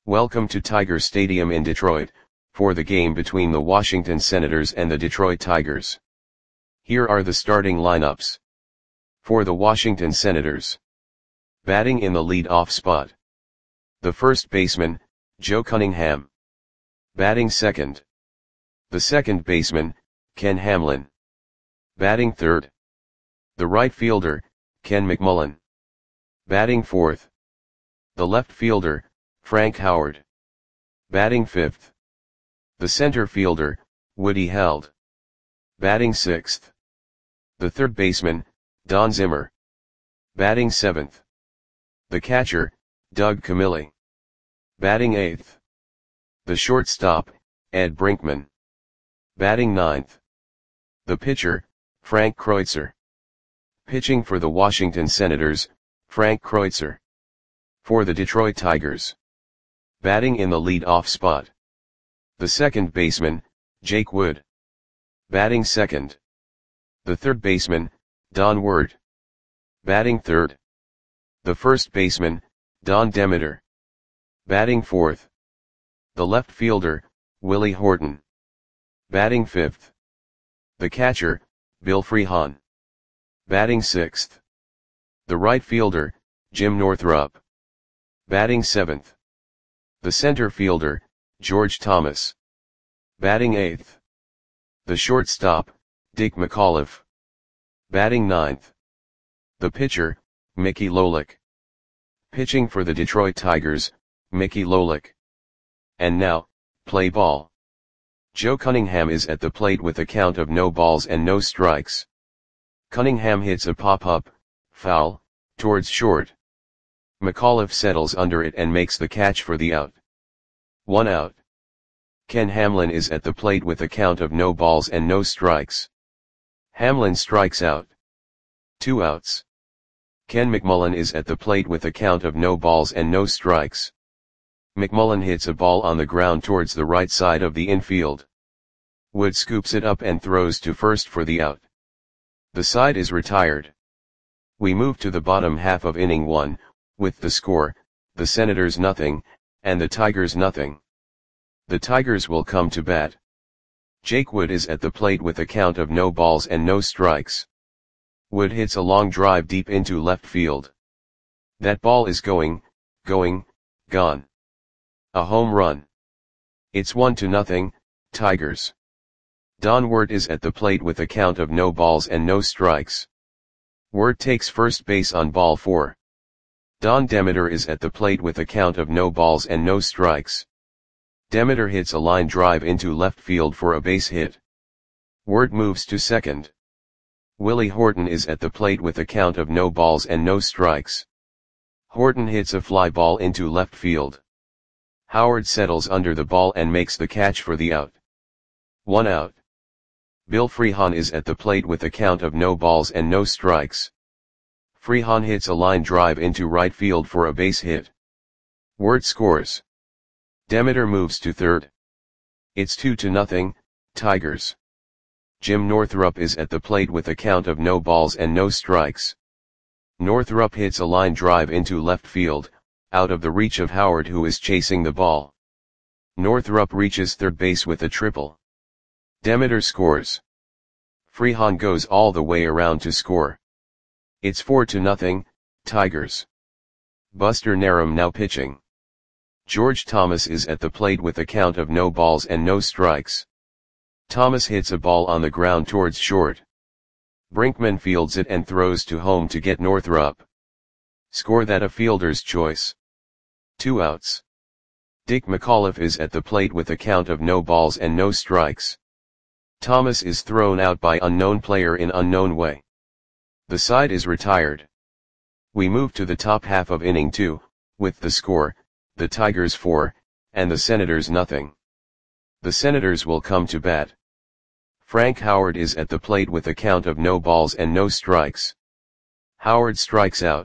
Welcome to Tiger Stadium in Detroit, for the game between the Washington Senators and the Detroit Tigers. Here are the starting lineups. For the Washington Senators. Batting in the lead-off spot. The first baseman, Joe Cunningham. Batting second. The second baseman, Ken Hamlin. Batting third. The right fielder, Ken McMullen. Batting fourth. The left fielder, Frank Howard. Batting fifth. The center fielder, Woody Held. Batting sixth. The third baseman, Don Zimmer. Batting seventh. The catcher, Doug Camilli. Batting eighth. The shortstop, Ed Brinkman. Batting ninth. The pitcher, Frank Kreutzer. Pitching for the Washington Senators, Frank Kreutzer. For the Detroit Tigers. Batting in the lead-off spot. The second baseman, Jake Wood. Batting second. The third baseman, Don Ward. Batting third. The first baseman, Don Demeter. Batting fourth. The left fielder, Willie Horton. Batting fifth. The catcher, Bill Freehan. Batting sixth. The right fielder, Jim Northrup. Batting seventh. The center fielder, George Thomas. Batting eighth. The shortstop, Dick McAuliffe. Batting ninth. The pitcher, Mickey Lolich. Pitching for the Detroit Tigers, Mickey Lolich. And now, play ball. Joe Cunningham is at the plate with a count of no balls and no strikes. Cunningham hits a pop-up, foul, towards short. McAuliffe settles under it and makes the catch for the out. 1 out. Ken Hamlin is at the plate with a count of no balls and no strikes. Hamlin strikes out. 2 outs. Ken McMullen is at the plate with a count of no balls and no strikes. McMullen hits a ball on the ground towards the right side of the infield. Wood scoops it up and throws to first for the out. The side is retired. We move to the bottom half of inning 1, with the score, the Senators nothing, and the Tigers nothing. The Tigers will come to bat. Jake Wood is at the plate with a count of no balls and no strikes. Wood hits a long drive deep into left field. That ball is gone. A home run. It's 1-0, Tigers. Don Ward is at the plate with a count of no balls and no strikes. Ward takes first base on ball 4. Don Demeter is at the plate with a count of no balls and no strikes. Demeter hits a line drive into left field for a base hit. Ward moves to second. Willie Horton is at the plate with a count of no balls and no strikes. Horton hits a fly ball into left field. Howard settles under the ball and makes the catch for the out. 1 out. Bill Freehan is at the plate with a count of no balls and no strikes. Freehan hits a line drive into right field for a base hit. Ward scores. Demeter moves to third. It's 2-0, Tigers. Jim Northrup is at the plate with a count of no balls and no strikes. Northrup hits a line drive into left field, out of the reach of Howard, who is chasing the ball. Northrup reaches third base with a triple. Demeter scores. Freehan goes all the way around to score. It's 4-0, Tigers. Buster Narum now pitching. George Thomas is at the plate with a count of no balls and no strikes. Thomas hits a ball on the ground towards short. Brinkman fields it and throws to home to get Northrup. Score that a fielder's choice. 2 outs. Dick McAuliffe is at the plate with a count of no balls and no strikes. Thomas is thrown out by unknown player in unknown way. The side is retired. We move to the top half of inning 2, with the score, the Tigers 4, and the Senators nothing. The Senators will come to bat. Frank Howard is at the plate with a count of no balls and no strikes. Howard strikes out.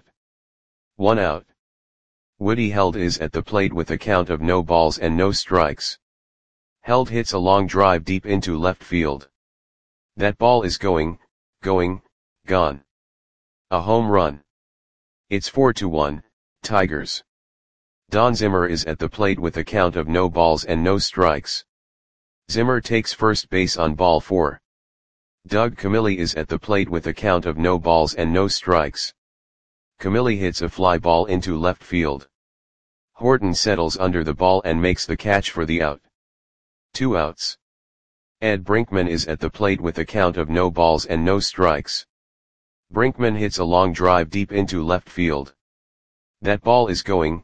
1 out. Woody Held is at the plate with a count of no balls and no strikes. Held hits a long drive deep into left field. That ball is gone. A home run. It's 4-1, Tigers. Don Zimmer is at the plate with a count of no balls and no strikes. Zimmer takes first base on ball 4. Doug Camilli is at the plate with a count of no balls and no strikes. Camilli hits a fly ball into left field. Horton settles under the ball and makes the catch for the out. 2 outs. Ed Brinkman is at the plate with a count of no balls and no strikes. Brinkman hits a long drive deep into left field. That ball is gone.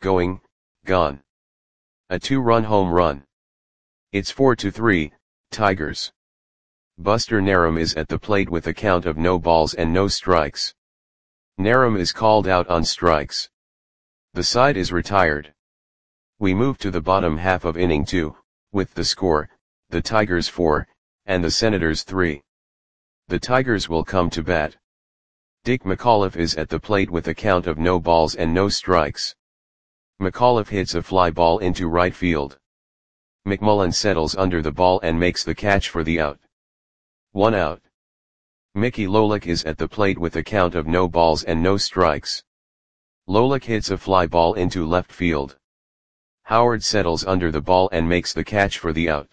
A 2-run home run. It's 4-3, Tigers. Buster Narum is at the plate with a count of no balls and no strikes. Narum is called out on strikes. The side is retired. We move to the bottom half of inning 2, with the score, the Tigers 4, and the Senators 3. The Tigers will come to bat. Dick McAuliffe is at the plate with a count of no balls and no strikes. McAuliffe hits a fly ball into right field. McMullen settles under the ball and makes the catch for the out. 1 out. Mickey Lolich is at the plate with a count of no balls and no strikes. Lolich hits a fly ball into left field. Howard settles under the ball and makes the catch for the out.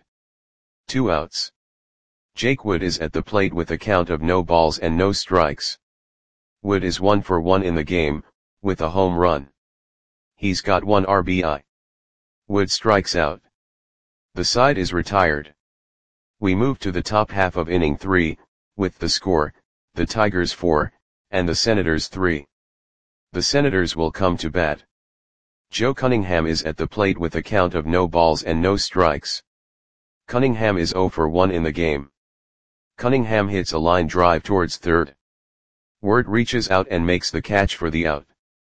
2 outs. Jake Wood is at the plate with a count of no balls and no strikes. Wood is 1 for 1 in the game, with a home run. He's got 1 RBI. Wood strikes out. The side is retired. We move to the top half of inning 3, with the score, the Tigers 4, and the Senators 3. The Senators will come to bat. Joe Cunningham is at the plate with a count of no balls and no strikes. Cunningham is 0 for 1 in the game. Cunningham hits a line drive towards third. Word reaches out and makes the catch for the out.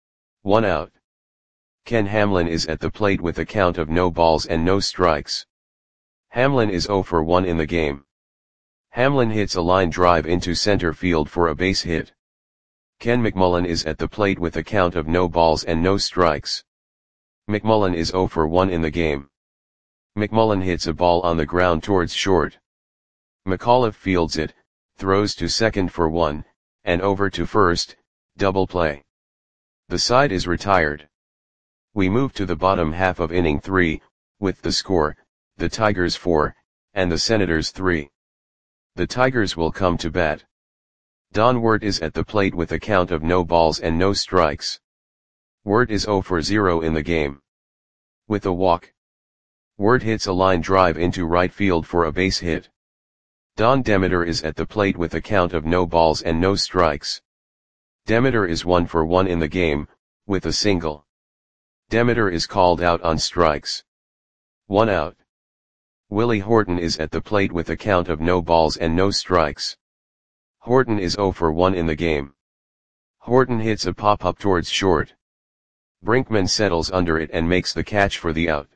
1 out. Ken Hamlin is at the plate with a count of no balls and no strikes. Hamlin is 0 for 1 in the game. Hamlin hits a line drive into center field for a base hit. Ken McMullen is at the plate with a count of no balls and no strikes. McMullen is 0 for 1 in the game. McMullen hits a ball on the ground towards short. McAuliffe fields it, throws to second for 1, and over to first, double play. The side is retired. We move to the bottom half of inning 3, with the score, the Tigers 4, and the Senators 3. The Tigers will come to bat. Don Wert is at the plate with a count of no balls and no strikes. Wert is 0 for 0 in the game. With a walk. Wert hits a line drive into right field for a base hit. Don Demeter is at the plate with a count of no balls and no strikes. Demeter is 1 for 1 in the game, with a single. Demeter is called out on strikes. 1 out. Willie Horton is at the plate with a count of no balls and no strikes. Horton is 0 for 1 in the game. Horton hits a pop-up towards short. Brinkman settles under it and makes the catch for the out.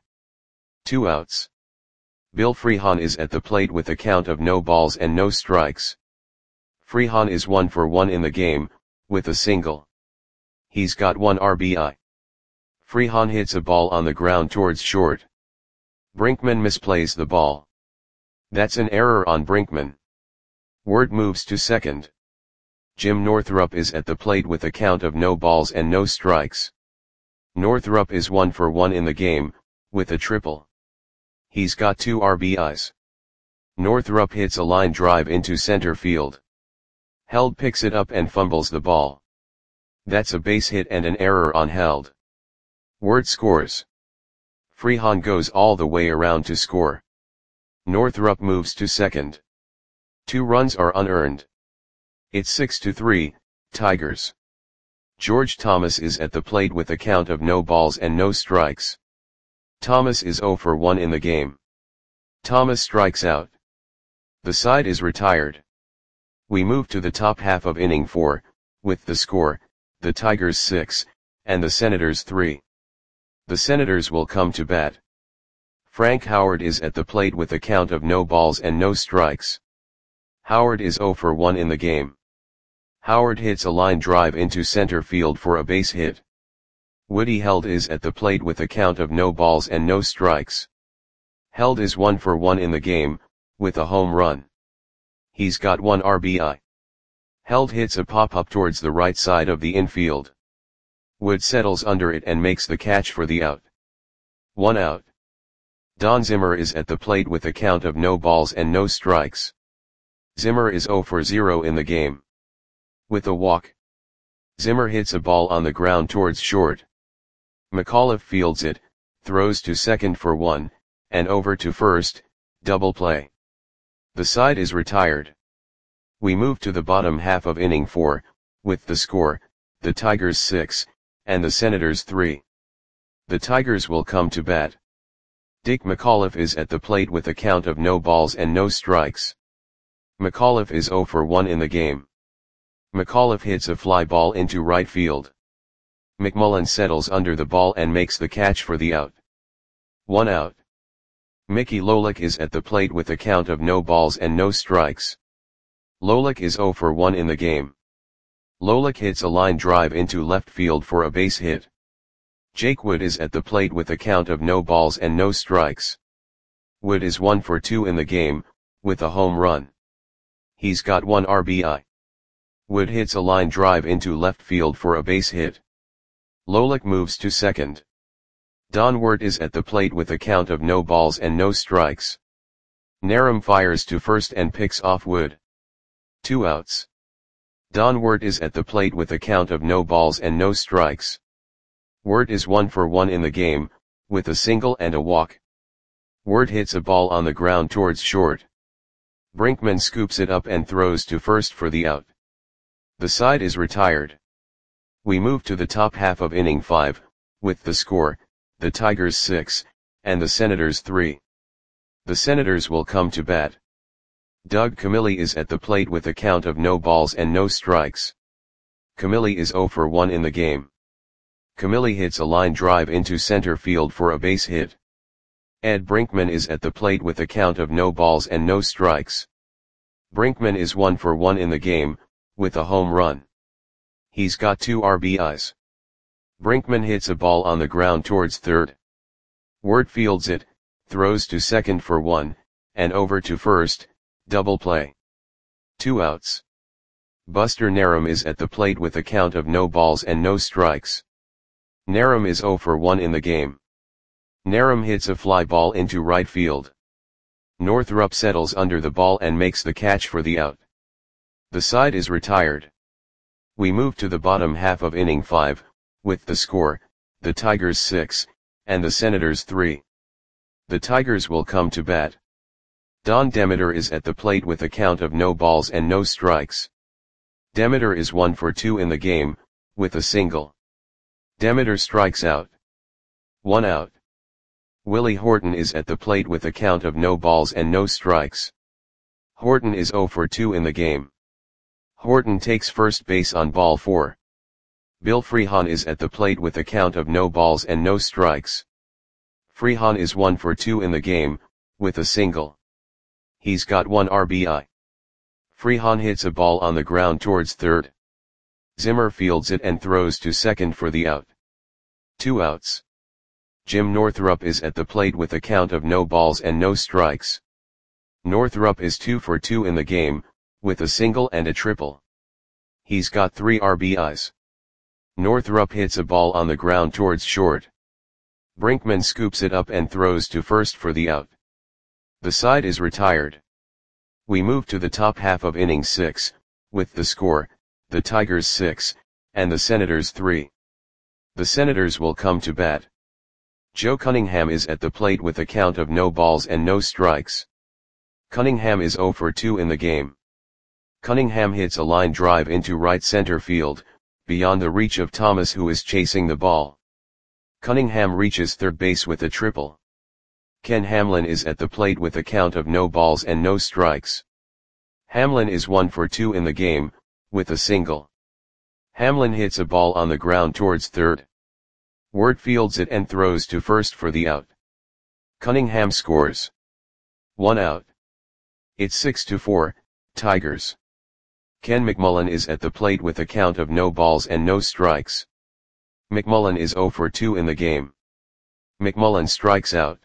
2 outs. Bill Freehan is at the plate with a count of no balls and no strikes. Freehan is 1 for 1 in the game, with a single. He's got 1 RBI. Freehan hits a ball on the ground towards short. Brinkman misplays the ball. That's an error on Brinkman. Wert moves to second. Jim Northrup is at the plate with a count of no balls and no strikes. Northrup is 1 for 1 in the game, with a triple. He's got 2 RBIs. Northrup hits a line drive into center field. Held picks it up and fumbles the ball. That's a base hit and an error on Held. Wert scores. Freehan goes all the way around to score. Northrup moves to second. 2 runs are unearned. It's 6-3, Tigers. George Thomas is at the plate with a count of no balls and no strikes. Thomas is 0 for 1 in the game. Thomas strikes out. The side is retired. We move to the top half of inning 4, with the score, the Tigers 6, and the Senators 3. The Senators will come to bat. Frank Howard is at the plate with a count of no balls and no strikes. Howard is 0 for 1 in the game. Howard hits a line drive into center field for a base hit. Woody Held is at the plate with a count of no balls and no strikes. Held is 1 for 1 in the game, with a home run. He's got 1 RBI. Held hits a pop-up towards the right side of the infield. Wood settles under it and makes the catch for the out. 1 out. Don Zimmer is at the plate with a count of no balls and no strikes. Zimmer is 0 for 0 in the game. With a walk, Zimmer hits a ball on the ground towards short. McAuliffe fields it, throws to second for 1, and over to first, double play. The side is retired. We move to the bottom half of inning 4, with the score, the Tigers 6, and the Senators 3. The Tigers will come to bat. Dick McAuliffe is at the plate with a count of no balls and no strikes. McAuliffe is 0 for 1 in the game. McAuliffe hits a fly ball into right field. McMullen settles under the ball and makes the catch for the out. 1 out. Mickey Lolich is at the plate with a count of no balls and no strikes. Lolich is 0 for 1 in the game. Lolich hits a line drive into left field for a base hit. Jake Wood is at the plate with a count of no balls and no strikes. Wood is 1 for 2 in the game, with a home run. He's got 1 RBI. Wood hits a line drive into left field for a base hit. Lolich moves to second. Don Wert is at the plate with a count of no balls and no strikes. Narum fires to first and picks off Wood. 2 outs. Don Wert is at the plate with a count of no balls and no strikes. Wert is 1 for 1 in the game, with a single and a walk. Wert hits a ball on the ground towards short. Brinkman scoops it up and throws to first for the out. The side is retired. We move to the top half of inning 5, with the score, the Tigers 6, and the Senators 3. The Senators will come to bat. Doug Camilli is at the plate with a count of no balls and no strikes. Camilli is 0 for 1 in the game. Camilli hits a line drive into center field for a base hit. Ed Brinkman is at the plate with a count of no balls and no strikes. Brinkman is 1 for 1 in the game, with a home run. He's got 2 RBIs. Brinkman hits a ball on the ground towards third. Wert fields it, throws to second for 1, and over to first, double play. 2 outs. Buster Narum is at the plate with a count of no balls and no strikes. Narum is 0 for 1 in the game. Narum hits a fly ball into right field. Northrup settles under the ball and makes the catch for the out. The side is retired. We move to the bottom half of inning 5, with the score, the Tigers 6, and the Senators 3. The Tigers will come to bat. Don Demeter is at the plate with a count of no balls and no strikes. Demeter is 1 for 2 in the game, with a single. Demeter strikes out. 1 out. Willie Horton is at the plate with a count of no balls and no strikes. Horton is 0 for 2 in the game. Horton takes first base on ball 4. Bill Freehan is at the plate with a count of no balls and no strikes. Freehan is 1 for 2 in the game, with a single. He's got 1 RBI. Freehan hits a ball on the ground towards third. Zimmer fields it and throws to second for the out. 2 outs. Jim Northrup is at the plate with a count of no balls and no strikes. Northrup is 2 for 2 in the game, with a single and a triple. He's got 3 RBIs. Northrup hits a ball on the ground towards short. Brinkman scoops it up and throws to first for the out. The side is retired. We move to the top half of inning 6, with the score, the Tigers 6, and the Senators 3. The Senators will come to bat. Joe Cunningham is at the plate with a count of no balls and no strikes. Cunningham is 0 for 2 in the game. Cunningham hits a line drive into right center field, beyond the reach of Thomas, who is chasing the ball. Cunningham reaches third base with a triple. Ken Hamlin is at the plate with a count of no balls and no strikes. Hamlin is 1 for 2 in the game, with a single. Hamlin hits a ball on the ground towards third. Wert fields it and throws to first for the out. Cunningham scores. 1 out. It's 6-4, Tigers. Ken McMullen is at the plate with a count of no balls and no strikes. McMullen is 0 for 2 in the game. McMullen strikes out.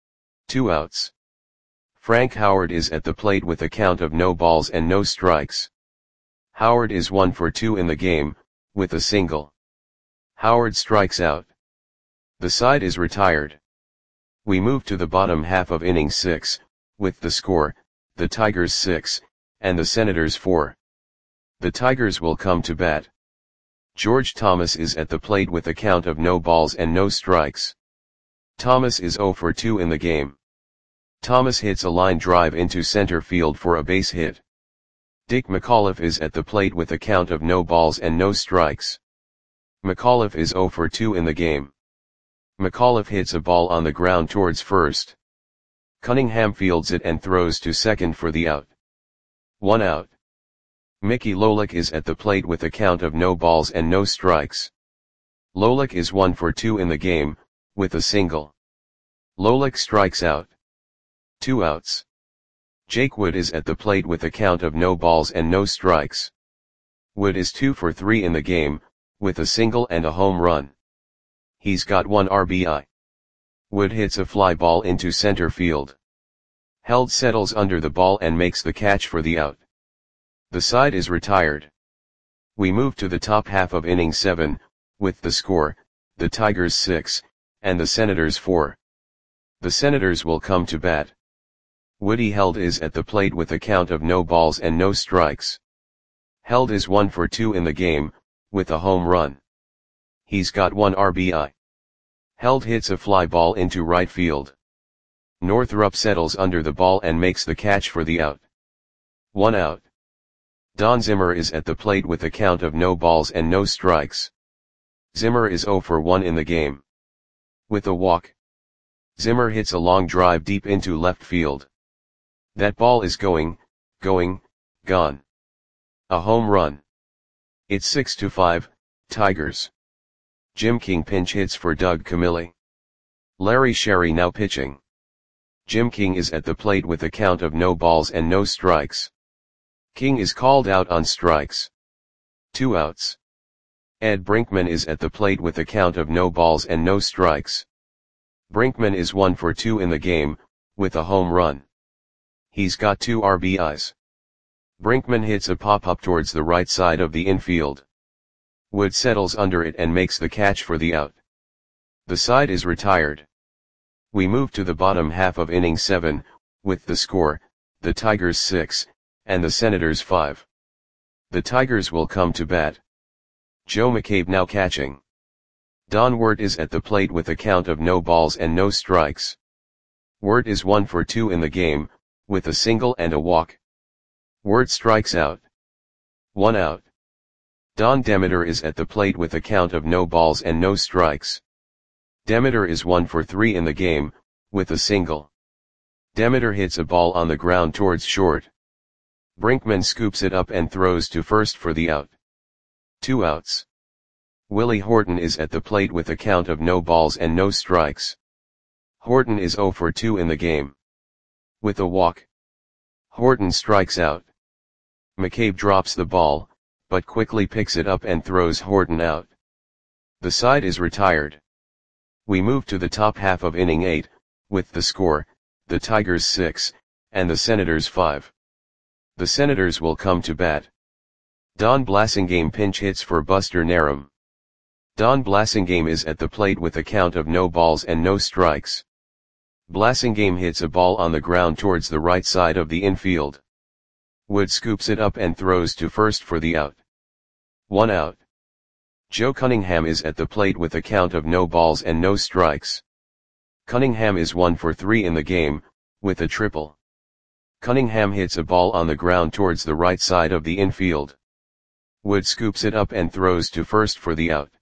2 outs. Frank Howard is at the plate with a count of no balls and no strikes. Howard is 1 for 2 in the game, with a single. Howard strikes out. The side is retired. We move to the bottom half of inning 6, with the score, the Tigers 6, and the Senators 4. The Tigers will come to bat. George Thomas is at the plate with a count of no balls and no strikes. Thomas is 0 for 2 in the game. Thomas hits a line drive into center field for a base hit. Dick McAuliffe is at the plate with a count of no balls and no strikes. McAuliffe is 0 for 2 in the game. McAuliffe hits a ball on the ground towards first. Cunningham fields it and throws to second for the out. 1 out. Mickey Lolich is at the plate with a count of no balls and no strikes. Lolich is 1 for 2 in the game, with a single. Lolich strikes out. 2 outs. Jake Wood is at the plate with a count of no balls and no strikes. Wood is 2 for 3 in the game, with a single and a home run. He's got 1 RBI. Wood hits a fly ball into center field. Held settles under the ball and makes the catch for the out. The side is retired. We move to the top half of inning 7, with the score, the Tigers 6, and the Senators 4. The Senators will come to bat. Woody Held is at the plate with a count of no balls and no strikes. Held is 1 for 2 in the game, with a home run. He's got 1 RBI. Held hits a fly ball into right field. Northrup settles under the ball and makes the catch for the out. 1 out. Don Zimmer is at the plate with a count of no balls and no strikes. Zimmer is 0 for 1 in the game. With a walk. Zimmer hits a long drive deep into left field. That ball is gone. A home run. It's 6-5, Tigers. Jim King pinch hits for Doug Camilli. Larry Sherry now pitching. Jim King is at the plate with a count of no balls and no strikes. King is called out on strikes. 2 outs. Ed Brinkman is at the plate with a count of no balls and no strikes. Brinkman is 1 for 2 in the game, with a home run. He's got 2 RBIs. Brinkman hits a pop-up towards the right side of the infield. Wood settles under it and makes the catch for the out. The side is retired. We move to the bottom half of inning 7, with the score, the Tigers 6, and the Senators 5. The Tigers will come to bat. Joe McCabe now catching. Don Wirt is at the plate with a count of no balls and no strikes. Wirt is 1 for 2 in the game, with a single and a walk. Wirt strikes out. 1 out. Don Demeter is at the plate with a count of no balls and no strikes. Demeter is 1 for 3 in the game, with a single. Demeter hits a ball on the ground towards short. Brinkman scoops it up and throws to first for the out. 2 outs. Willie Horton is at the plate with a count of no balls and no strikes. Horton is 0 for 2 in the game. With a walk. Horton strikes out. McCabe drops the ball, but quickly picks it up and throws Horton out. The side is retired. We move to the top half of inning 8, with the score, the Tigers 6, and the Senators 5. The Senators will come to bat. Don Blasingame pinch hits for Buster Narum. Don Blasingame is at the plate with a count of no balls and no strikes. Blasingame hits a ball on the ground towards the right side of the infield. Wood scoops it up and throws to first for the out. 1 out. Joe Cunningham is at the plate with a count of no balls and no strikes. Cunningham is 1 for 3 in the game, with a triple. Cunningham hits a ball on the ground towards the right side of the infield. Wood scoops it up and throws to first for the out.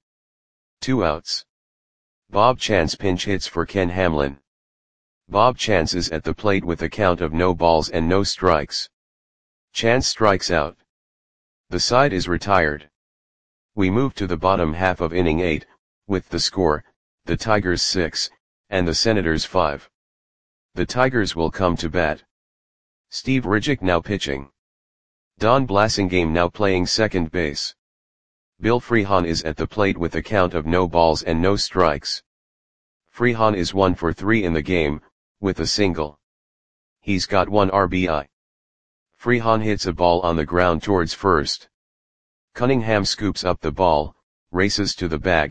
2 outs. Bob Chance pinch hits for Ken Hamlin. Bob Chance is at the plate with a count of no balls and no strikes. Chance strikes out. The side is retired. We move to the bottom half of inning 8, with the score, the Tigers 6, and the Senators 5. The Tigers will come to bat. Steve Ridgick now pitching. Don Blasingame now playing second base. Bill Freehan is at the plate with a count of no balls and no strikes. Freehan is 1 for 3 in the game, with a single. He's got 1 RBI. Freehan hits a ball on the ground towards first. Cunningham scoops up the ball, races to the bag,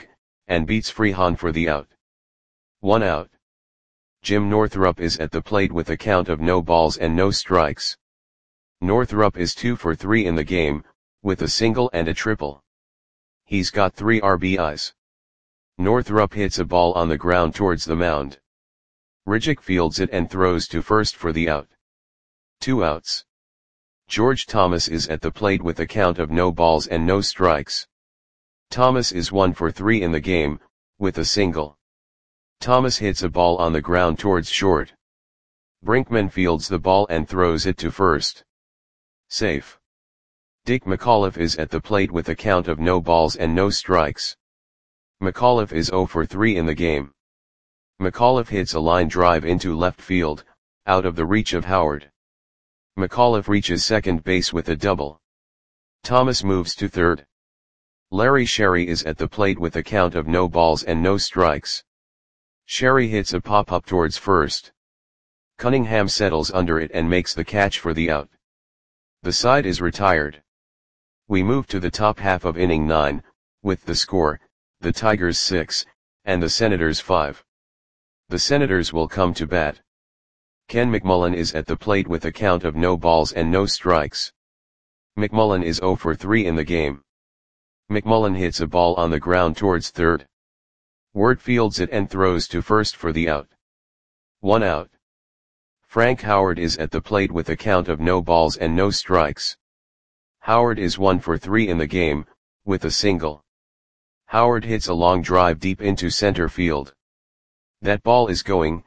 and beats Freehan for the out. 1 out. Jim Northrup is at the plate with a count of no balls and no strikes. Northrup is 2 for 3 in the game, with a single and a triple. He's got 3 RBIs. Northrup hits a ball on the ground towards the mound. Rijek fields it and throws to first for the out. 2 outs. George Thomas is at the plate with a count of no balls and no strikes. Thomas is 1 for 3 in the game, with a single. Thomas hits a ball on the ground towards short. Brinkman fields the ball and throws it to first. Safe. Dick McAuliffe is at the plate with a count of no balls and no strikes. McAuliffe is 0 for 3 in the game. McAuliffe hits a line drive into left field, out of the reach of Howard. McAuliffe reaches second base with a double. Thomas moves to third. Larry Sherry is at the plate with a count of no balls and no strikes. Sherry hits a pop-up towards first. Cunningham settles under it and makes the catch for the out. The side is retired. We move to the top half of inning 9, with the score, the Tigers 6, and the Senators 5. The Senators will come to bat. Ken McMullen is at the plate with a count of no balls and no strikes. McMullen is 0 for 3 in the game. McMullen hits a ball on the ground towards third. Ward fields it and throws to first for the out. 1 out. Frank Howard is at the plate with a count of no balls and no strikes. Howard is 1 for 3 in the game, with a single. Howard hits a long drive deep into center field. That ball is gone.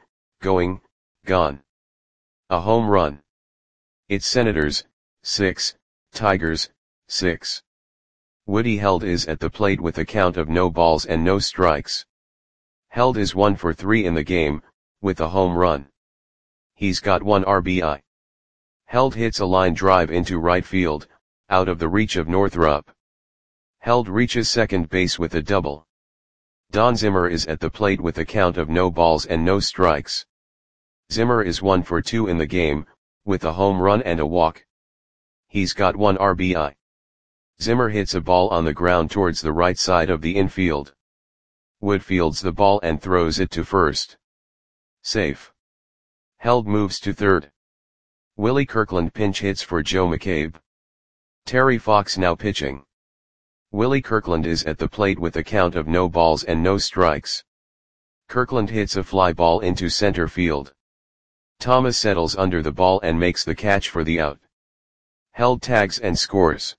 A home run. It's Senators, 6, Tigers, 6. Woody Held is at the plate with a count of no balls and no strikes. Held is 1 for 3 in the game, with a home run. He's got 1 RBI. Held hits a line drive into right field, out of the reach of Northrup. Held reaches second base with a double. Don Zimmer is at the plate with a count of no balls and no strikes. Zimmer is 1 for 2 in the game, with a home run and a walk. He's got 1 RBI. Zimmer hits a ball on the ground towards the right side of the infield. Wood fields the ball and throws it to first. Safe. Held moves to third. Willie Kirkland pinch hits for Joe McCabe. Terry Fox now pitching. Willie Kirkland is at the plate with a count of no balls and no strikes. Kirkland hits a fly ball into center field. Thomas settles under the ball and makes the catch for the out. Held tags and scores.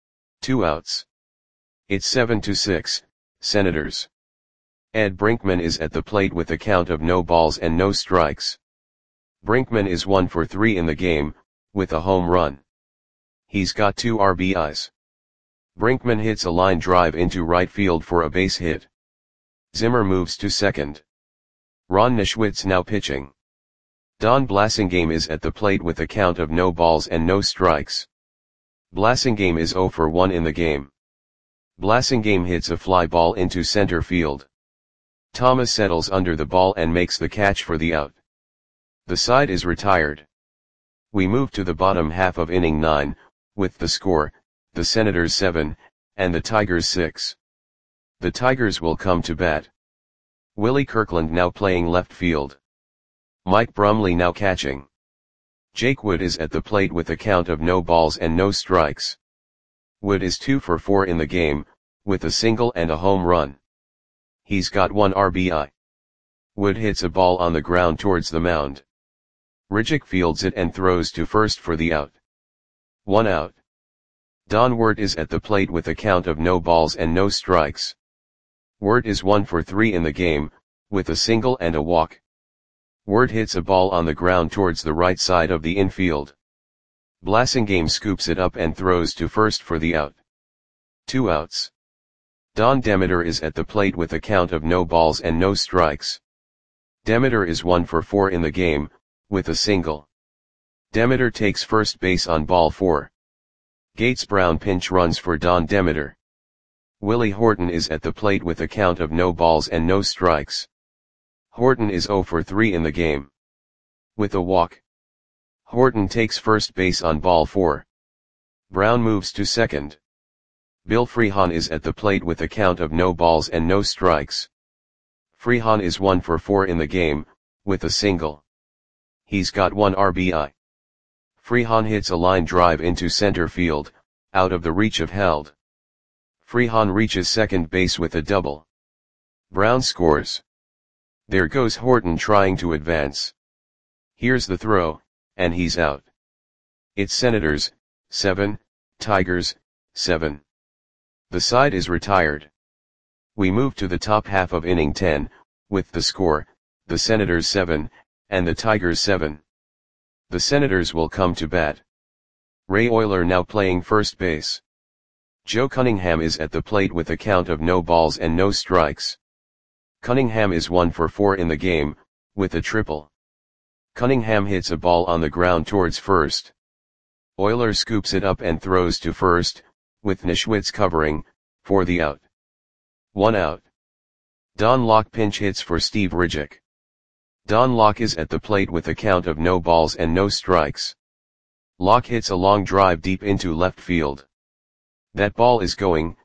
2 outs. It's 7-6, Senators. Ed Brinkman is at the plate with a count of no balls and no strikes. Brinkman is 1 for 3 in the game, with a home run. He's got 2 RBIs. Brinkman hits a line drive into right field for a base hit. Zimmer moves to second. Ron Nischwitz now pitching. Don Blasingame is at the plate with a count of no balls and no strikes. Blasingame is 0 for 1 in the game. Blasingame hits a fly ball into center field. Thomas settles under the ball and makes the catch for the out. The side is retired. We move to the bottom half of inning 9, with the score, the Senators 7, and the Tigers 6. The Tigers will come to bat. Willie Kirkland now playing left field. Mike Brumley now catching. Jake Wood is at the plate with a count of no balls and no strikes. Wood is 2 for 4 in the game, with a single and a home run. He's got 1 RBI. Wood hits a ball on the ground towards the mound. Rijek fields it and throws to first for the out. 1 out. Don Wirt is at the plate with a count of no balls and no strikes. Wirt is 1 for 3 in the game, with a single and a walk. Wirt hits a ball on the ground towards the right side of the infield. Blasingame scoops it up and throws to first for the out. 2 outs. Don Demeter is at the plate with a count of no balls and no strikes. Demeter is 1 for 4 in the game, with a single. Demeter takes first base on ball 4. Gates Brown pinch runs for Don Demeter. Willie Horton is at the plate with a count of no balls and no strikes. Horton is 0 for 3 in the game. With a walk. Horton takes first base on ball 4. Brown moves to second. Bill Freehan is at the plate with a count of no balls and no strikes. Freehan is 1 for 4 in the game, with a single. He's got 1 RBI. Freehan hits a line drive into center field, out of the reach of Held. Freehan reaches second base with a double. Brown scores. There goes Horton trying to advance. Here's the throw, and he's out. It's Senators, 7, Tigers, 7. The side is retired. We move to the top half of inning 10, with the score, the Senators 7, and the Tigers 7. The Senators will come to bat. Ray Oyler now playing first base. Joe Cunningham is at the plate with a count of no balls and no strikes. Cunningham is 1 for 4 in the game, with a triple. Cunningham hits a ball on the ground towards first. Oyler scoops it up and throws to first, with Nischwitz covering, for the out. 1 out. Don Locke pinch hits for Steve Ridgick. Don Locke is at the plate with a count of no balls and no strikes. Locke hits a long drive deep into left field. That ball is gone.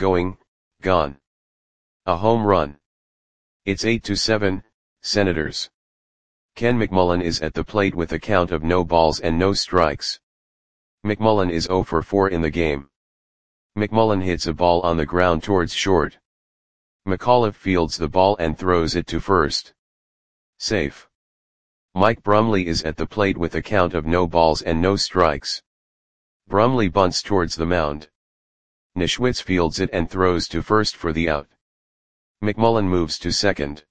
A home run. It's 8-7, Senators. Ken McMullen is at the plate with a count of no balls and no strikes. McMullen is 0 for 4 in the game. McMullen hits a ball on the ground towards short. McAuliffe fields the ball and throws it to first. Safe. Mike Brumley is at the plate with a count of no balls and no strikes. Brumley bunts towards the mound. Nischwitz fields it and throws to first for the out. McMullen moves to second.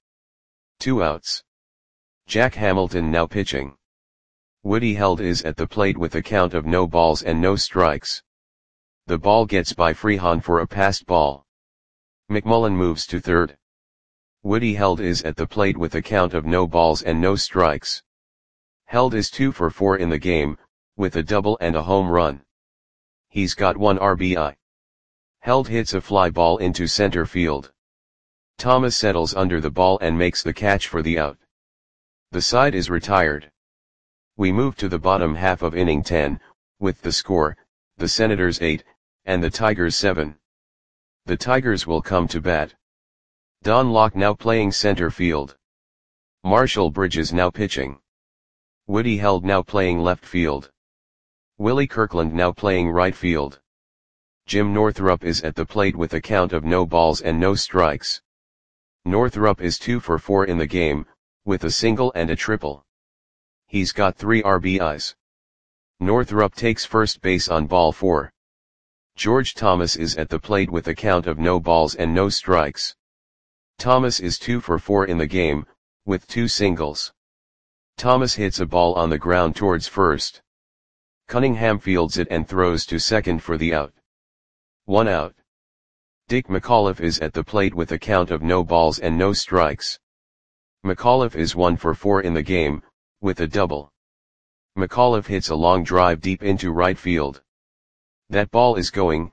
2 outs. Jack Hamilton now pitching. Woody Held is at the plate with a count of no balls and no strikes. The ball gets by Freehan for a passed ball. McMullen moves to third. Woody Held is at the plate with a count of no balls and no strikes. Held is 2 for 4 in the game, with a double and a home run. He's got 1 RBI. Held hits a fly ball into center field. Thomas settles under the ball and makes the catch for the out. The side is retired. We move to the bottom half of inning 10, with the score, the Senators 8, and the Tigers 7. The Tigers will come to bat. Don Locke now playing center field. Marshall Bridges now pitching. Woody Held now playing left field. Willie Kirkland now playing right field. Jim Northrup is at the plate with a count of no balls and no strikes. Northrup is 2 for 4 in the game, with a single and a triple. He's got 3 RBIs. Northrup takes first base on ball 4. George Thomas is at the plate with a count of no balls and no strikes. Thomas is 2 for 4 in the game, with 2 singles. Thomas hits a ball on the ground towards first. Cunningham fields it and throws to second for the out. 1 out. Dick McAuliffe is at the plate with a count of no balls and no strikes. McAuliffe is 1 for 4 in the game, with a double. McAuliffe hits a long drive deep into right field. That ball is gone.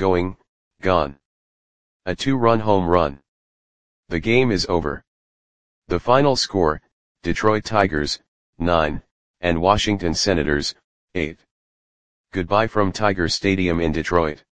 A 2-run home run. The game is over. The final score, Detroit Tigers, 9, and Washington Senators, 8. Goodbye from Tiger Stadium in Detroit.